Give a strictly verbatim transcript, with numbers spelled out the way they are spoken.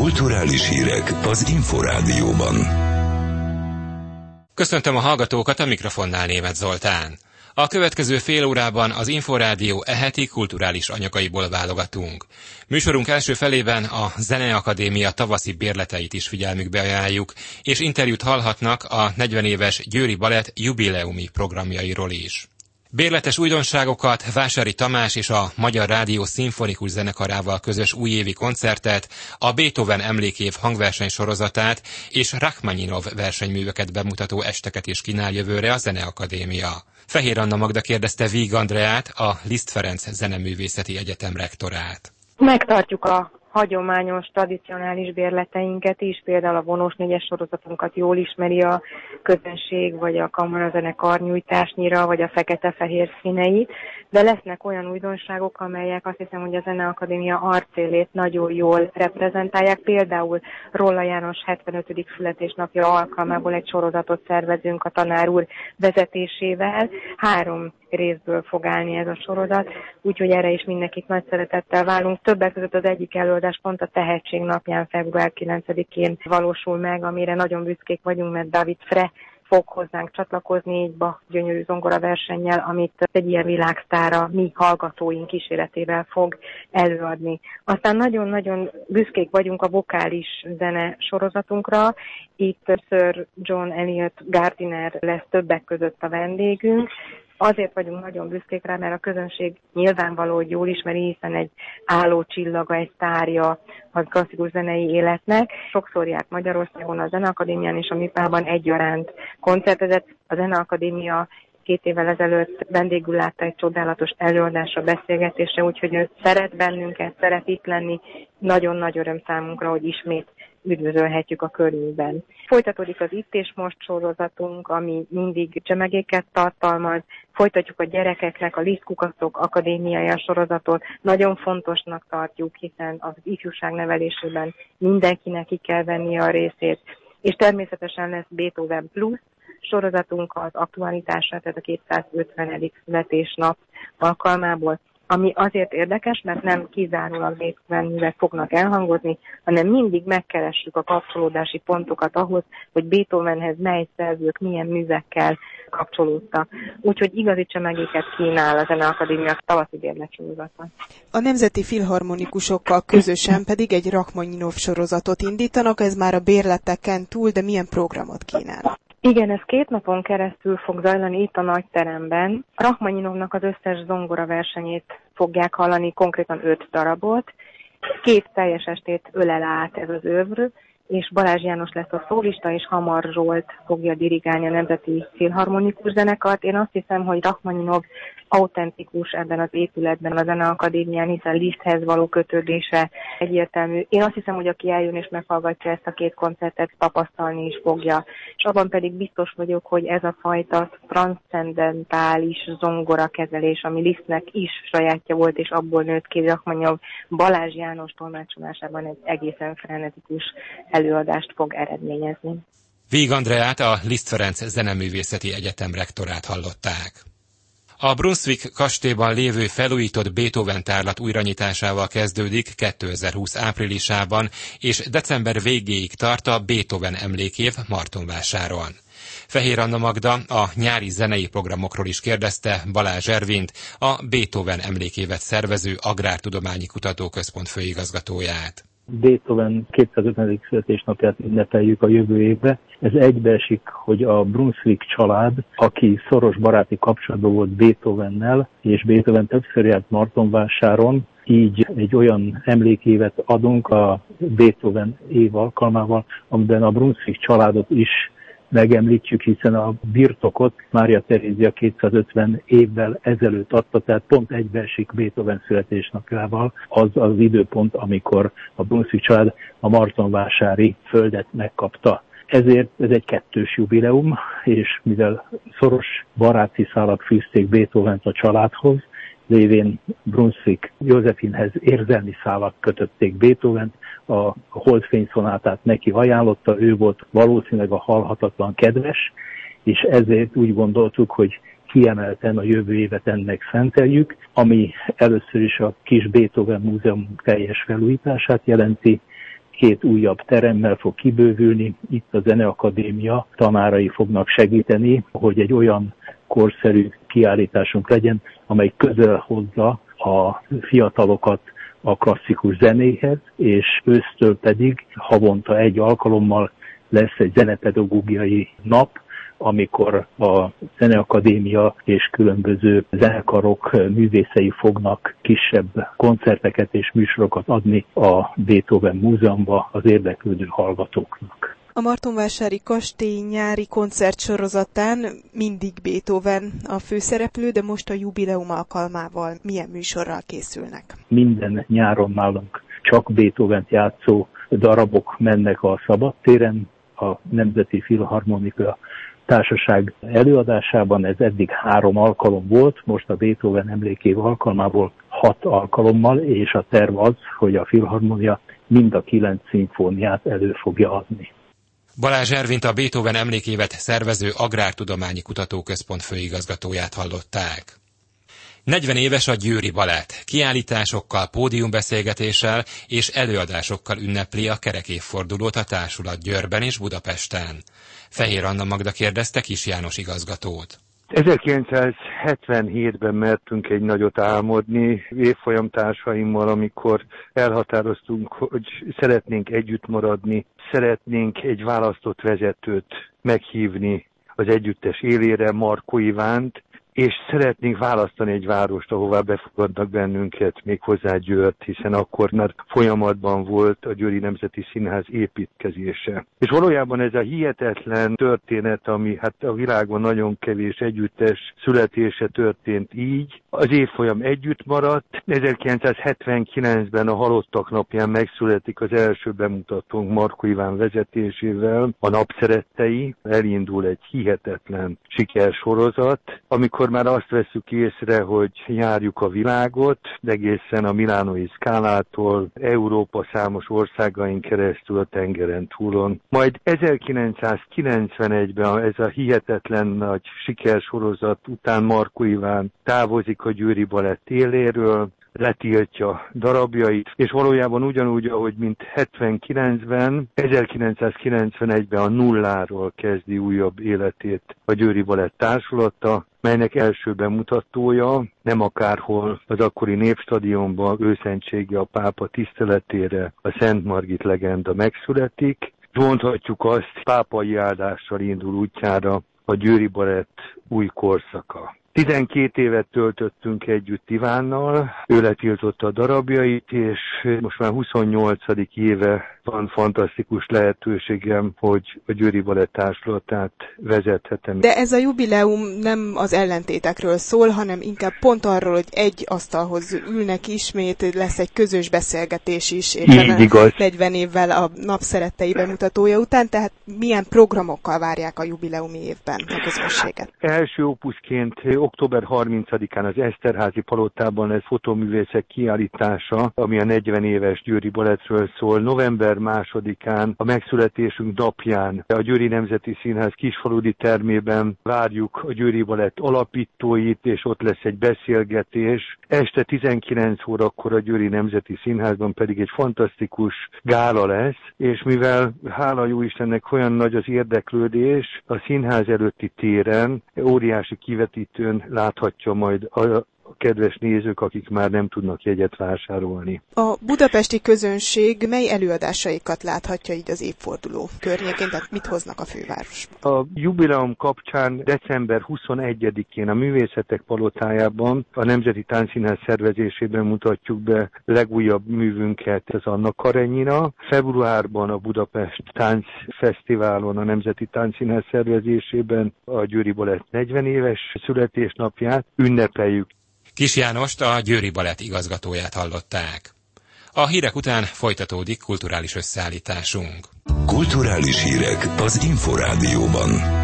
Kulturális hírek az Inforádióban. Köszöntöm a hallgatókat, a mikrofonnál Németh Zoltán. A következő fél órában az Inforádió eheti kulturális anyagaiból válogatunk. Műsorunk első felében a Zeneakadémia tavaszi bérleteit is figyelmükbe ajánljuk, és interjút hallhatnak a negyven éves Győri Balett jubileumi programjairól is. Bérletes újdonságokat, Vásári Tamás és a Magyar Rádió szimfonikus zenekarával közös újévi koncertet, a Beethoven emlékév hangverseny sorozatát és Rachmaninov versenyműveket bemutató esteket is kínál jövőre a Zeneakadémia. Fehér Anna Magda kérdezte Víg Andreát, a Liszt Ferenc Zeneművészeti Egyetem rektorát. Megtartjuk a hagyományos, tradicionális bérleteinket is, például a vonós négyes sorozatunkat jól ismeri a közönség, vagy a kamarazene karnyújtásnyira, vagy a fekete-fehér színei, de lesznek olyan újdonságok, amelyek azt hiszem, hogy a Zeneakadémia arcélét nagyon jól reprezentálják. Például Rolla János hetvenötödik születésnapja alkalmából egy sorozatot szervezünk a tanár úr vezetésével. Három részből fog állni ez a sorozat, úgyhogy erre is mindenkit nagy szeretettel várunk. Többek között az egyik előadás pont a Tehetség napján, február kilencedikén valósul meg, amire nagyon büszkék vagyunk, mert David Frey fog hozzánk csatlakozni, így Bach gyönyörű zongora versennyel, amit egy ilyen világsztára mi hallgatóink kíséretével fog előadni. Aztán nagyon-nagyon büszkék vagyunk a vokális zene sorozatunkra. Itt Sir John Eliot Gardiner lesz többek között a vendégünk. Azért vagyunk nagyon büszkék rá, mert a közönség nyilvánvaló, hogy jól ismeri, hiszen egy álló csillaga, egy sztárja az klasszikus zenei életnek. Sokszor járt Magyarországon a Zeneakadémián és a MIPA-ban egyaránt koncertezett. A Zeneakadémia két évvel ezelőtt vendégül látta egy csodálatos előadásra, beszélgetésre, úgyhogy ő szeret bennünket, szeret itt lenni. Nagyon nagy öröm számunkra, hogy ismét üdvözölhetjük a körünkben. Folytatódik az Itt és Most sorozatunk, ami mindig csemegéket tartalmaz. Folytatjuk a gyerekeknek a Lisztkukacok akadémiája sorozatot. Nagyon fontosnak tartjuk, hiszen az ifjúság nevelésében mindenkinek ki kell vennie a részét. És természetesen lesz Beethoven Plus sorozatunk az aktualitásra, tehát a kétszázötvenedik születésnap alkalmából, ami azért érdekes, mert nem kizárólag Beethoven művek fognak elhangozni, hanem mindig megkeressük a kapcsolódási pontokat ahhoz, hogy Beethovenhez mely szerzők milyen művekkel kapcsolódtak. Úgyhogy igazi csemegéket kínál a Zeneakadémia tavaszi bérletsorozata. A nemzeti filharmonikusokkal közösen pedig egy Rachmaninov sorozatot indítanak, ez már a bérleteken túl, de milyen programot kínál? Igen, ez két napon keresztül fog zajlani itt a nagyteremben. Rachmaninovnak az összes zongora versenyét fogják hallani, konkrétan öt darabot. Két teljes estét ölel át ez az övr, és Balázs János lesz a szólista, és Hamar Zsolt fogja dirigálni a Nemzeti Filharmonikus Zenekart. Én azt hiszem, hogy Rachmaninov autentikus ebben az épületben, a Zeneakadémián, hiszen Liszthez való kötődése egyértelmű. Én azt hiszem, hogy aki eljön és meghallgatja ezt a két koncertet, tapasztalni is fogja. És abban pedig biztos vagyok, hogy ez a fajta transzcendentális zongorakezelés, ami Lisztnek is sajátja volt, és abból nőtt ki Rachmaninov Balázs János tolmácsolásában egy egészen frenetikus előadást fog eredményezni. Víg Andreát, a Liszt Ferenc Zeneművészeti Egyetem rektorát hallották. A Brunswick kastélyban lévő felújított Beethoven tárlat újranyitásával kezdődik kétezer-húsz áprilisában, és december végéig tart a Beethoven emlékév Martonvásáron. Fehér Anna Magda a nyári zenei programokról is kérdezte Balázs Ervint, a Beethoven emlékévet szervező Agrártudományi Kutatóközpont főigazgatóját. Beethoven kétszázötvenedik születésnapját ünnepeljük a jövő évre. Ez egybeesik, hogy a Brunswick család, aki szoros baráti kapcsolatban volt Beethovennel, és Beethoven többször járt Martonvásáron, így egy olyan emlékévet adunk a Beethoven év alkalmával, amiben a Brunswick családot is megemlítjük, hiszen a birtokot Mária Terézia kétszázötven évvel ezelőtt adta, tehát pont egybeesik Beethoven születésnapjával az az időpont, amikor a Brunswick család a martonvásári földet megkapta. Ezért ez egy kettős jubileum, és mivel szoros baráti szálak fűzték Beethovent a családhoz, lévén Brunswick Józsefinhez érzelmi szálak kötötték Beethovent, a Holdfényszonátát neki ajánlotta, ő volt valószínűleg a halhatatlan kedves, és ezért úgy gondoltuk, hogy kiemelten a jövő évet ennek szenteljük, ami először is a kis Beethoven Múzeum teljes felújítását jelenti, két újabb teremmel fog kibővülni. Itt a Zeneakadémia tanárai fognak segíteni, hogy egy olyan korszerű kiállításunk legyen, amely közel hozza a fiatalokat a klasszikus zenéhez, és ősztől pedig havonta egy alkalommal lesz egy zenepedagógiai nap, amikor a Zeneakadémia és különböző zenekarok művészei fognak kisebb koncerteket és műsorokat adni a Beethoven Múzeumba az érdeklődő hallgatóknak. A Martonvásári Kastély nyári koncertsorozatán mindig Beethoven a főszereplő, de most a jubileum alkalmával milyen műsorral készülnek? Minden nyáron nálunk csak Beethovent játszó darabok mennek a szabadtéren, a Nemzeti Filharmonika Társaság előadásában. Ez eddig három alkalom volt, most a Beethoven emlékév alkalmából hat alkalommal, és a terv az, hogy a Filharmonia mind a kilenc szimfóniát elő fogja adni. Balázs Ervint, a Beethoven emlékévet szervező Agrártudományi Kutatóközpont főigazgatóját hallották. negyven éves a Győri Balett. Kiállításokkal, pódiumbeszélgetéssel és előadásokkal ünnepli a kerekévfordulót a társulat Győrben és Budapesten. Fehér Anna Magda kérdezte Kis János igazgatót. ezerkilencszázhetvenhétben mertünk egy nagyot álmodni évfolyam társaimmal, amikor elhatároztunk, hogy szeretnénk együtt maradni, szeretnénk egy választott vezetőt meghívni az együttes élére, Markó Ivánt, és szeretnénk választani egy várost, ahová befogadnak bennünket, méghozzá Győrt, hiszen akkor már folyamatban volt a Győri Nemzeti Színház építkezése. És valójában ez a hihetetlen történet, ami hát a világon nagyon kevés együttes születése történt így, az évfolyam együtt maradt. ezerkilencszázhetvenkilencben a Halottak napján megszületik az első bemutatónk Markó Iván vezetésével, a Napszerettei. Elindul egy hihetetlen sikersorozat, amikor már azt vesszük észre, hogy járjuk a világot, egészen a milánói Scalától, Európa számos országain keresztül a tengeren túlon. Majd ezerkilencszázkilencvenegyben ez a hihetetlen nagy sikersorozat után Markó Iván távozik a Győri Balett éléről, letiltja darabjait, és valójában ugyanúgy, ahogy mint hetvenkilencben, ezerkilencszázkilencvenegyben a nulláról kezdi újabb életét a Győri Balett társulata, melynek első bemutatója nem akárhol az akkori Népstadionban őszentsége a pápa tiszteletére a Szent Margit legenda megszületik. Mondhatjuk azt, pápai áldással indul útjára a Győri Balett új korszaka. tizenkét évet töltöttünk együtt Ivánnal, ő letiltotta a darabjait, és most már huszonnyolcadik éve van fantasztikus lehetőségem, hogy a Győri Balett társulatát vezethetem. De ez a jubileum nem az ellentétekről szól, hanem inkább pont arról, hogy egy asztalhoz ülnek ismét, lesz egy közös beszélgetés is, éppen negyven évvel a Napszerettei bemutatója után, tehát milyen programokkal várják a jubileumi évben a közönséget? Első opuszként október harmincadikán az Eszterházi palotában lesz fotóművészek kiállítása, ami a negyven éves Győri Balettről szól. November másodikán a megszületésünk napján a Győri Nemzeti Színház kisfaludi termében várjuk a Győri Balett alapítóit, és ott lesz egy beszélgetés. Este tizenkilenc órakor a Győri Nemzeti Színházban pedig egy fantasztikus gála lesz, és mivel hála jó Istennek olyan nagy az érdeklődés, a színház előtti téren óriási kivetítőn láthatja majd a a kedves nézők, akik már nem tudnak jegyet vásárolni. A budapesti közönség mely előadásaikat láthatja így az évforduló környékén, tehát mit hoznak a fővárosba? A jubileum kapcsán december huszonegyedikén a Művészetek Palotájában a Nemzeti Táncszínház szervezésében mutatjuk be legújabb művünket, ez Anna Karenina. Februárban a Budapest Táncfesztiválon a Nemzeti Táncszínház szervezésében a Győri Balett negyven éves születésnapját ünnepeljük. Kis Jánost, a Győri Balett igazgatóját hallották. A hírek után folytatódik kulturális összeállításunk. Kulturális hírek az Inforádióban.